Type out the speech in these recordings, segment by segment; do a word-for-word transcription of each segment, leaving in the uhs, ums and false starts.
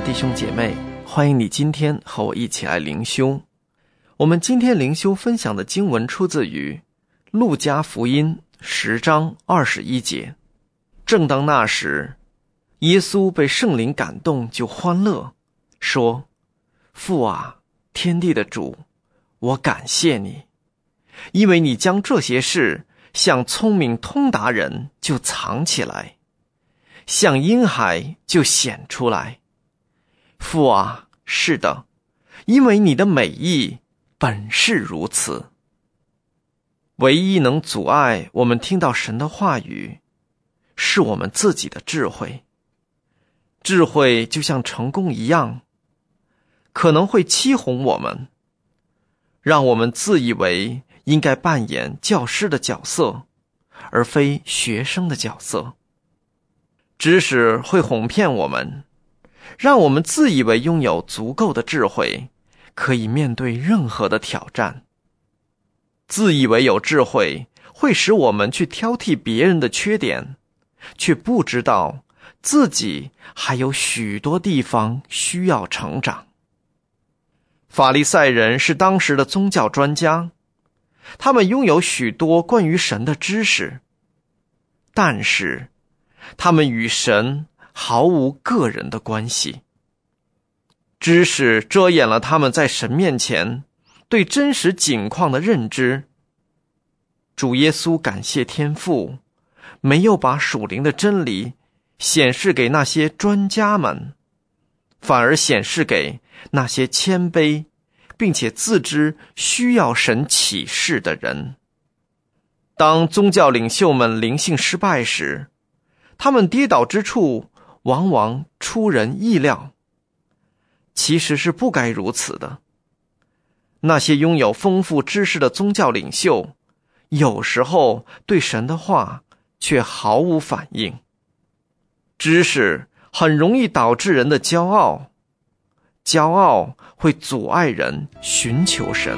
弟兄姐妹，欢迎你今天和我一起来灵修。我们今天灵修分享的经文出自于路加福音十章二十一节。正当那时，耶稣被圣灵感动，就欢乐，说：父啊，天地的主，我感谢你，因为你将这些事向聪明通达人就藏起来，向婴孩就显出来。父啊，是的，因为你的美意本是如此。唯一能阻碍我们听到神的话语，是我们自己的智慧。智慧就像成功一样，可能会欺哄我们，让我们自以为应该扮演教师的角色，而非学生的角色。知识会哄骗我们，让我们自以为拥有足够的智慧，可以面对任何的挑战。自以为有智慧，会使我们去挑剔别人的缺点，却不知道自己还有许多地方需要成长。法利赛人是当时的宗教专家，他们拥有许多关于神的知识，但是他们与神毫无个人的关系。知识遮掩了他们在神面前对真实景况的认知。主耶稣感谢天父，没有把属灵的真理显示给那些专家们，反而显示给那些谦卑并且自知需要神启示的人。当宗教领袖们灵性失败时，他们跌倒之处往往出人意料，其实是不该如此的。那些拥有丰富知识的宗教领袖，有时候对神的话却毫无反应。知识很容易导致人的骄傲，骄傲会阻碍人寻求神。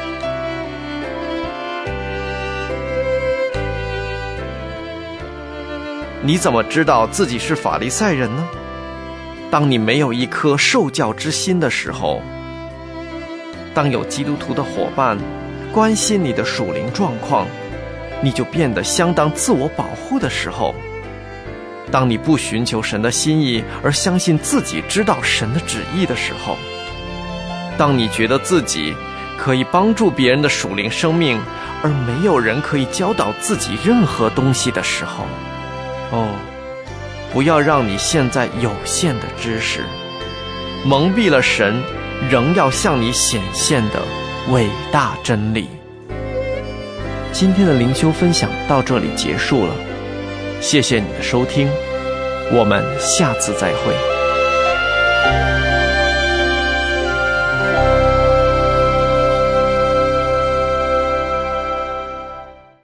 你怎么知道自己是法利赛人呢？当你没有一颗受教之心的时候，当有基督徒的伙伴关心你的属灵状况，你就变得相当自我保护的时候，当你不寻求神的心意而相信自己知道神的旨意的时候，当你觉得自己可以帮助别人的属灵生命，而没有人可以教导自己任何东西的时候，哦，不要让你现在有限的知识蒙蔽了神仍要向你显现的伟大真理。今天的灵修分享到这里结束了，谢谢你的收听，我们下次再会。